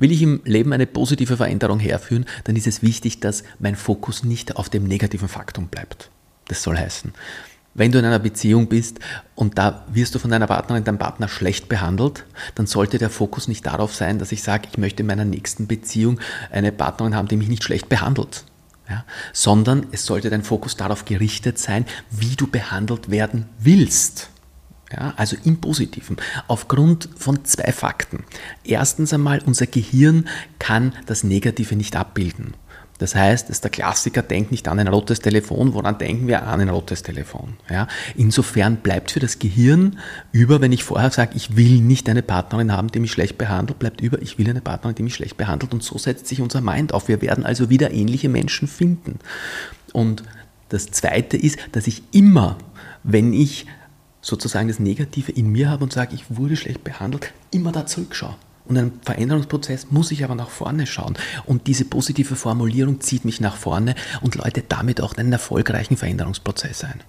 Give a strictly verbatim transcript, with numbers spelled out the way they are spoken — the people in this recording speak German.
Will ich im Leben eine positive Veränderung herführen, dann ist es wichtig, dass mein Fokus nicht auf dem negativen Faktum bleibt. Das soll heißen, wenn du in einer Beziehung bist und da wirst du von deiner Partnerin, deinem Partner schlecht behandelt, dann sollte der Fokus nicht darauf sein, dass ich sage, ich möchte in meiner nächsten Beziehung eine Partnerin haben, die mich nicht schlecht behandelt. Ja, sondern es sollte dein Fokus darauf gerichtet sein, wie du behandelt werden willst. Ja, also im Positiven, aufgrund von zwei Fakten. Erstens einmal, unser Gehirn kann das Negative nicht abbilden. Das heißt, das ist der Klassiker, denk nicht an ein rotes Telefon, woran denken wir an ein rotes Telefon? Ja, insofern bleibt für das Gehirn über, wenn ich vorher sage, ich will nicht eine Partnerin haben, die mich schlecht behandelt, bleibt über, ich will eine Partnerin, die mich schlecht behandelt, und so setzt sich unser Mind auf. Wir werden also wieder ähnliche Menschen finden. Und das Zweite ist, dass ich immer, wenn ich sozusagen das Negative in mir habe und sage, ich wurde schlecht behandelt, immer da zurückschaue. Und in einem Veränderungsprozess muss ich aber nach vorne schauen. Und diese positive Formulierung zieht mich nach vorne und läutet damit auch einen erfolgreichen Veränderungsprozess ein.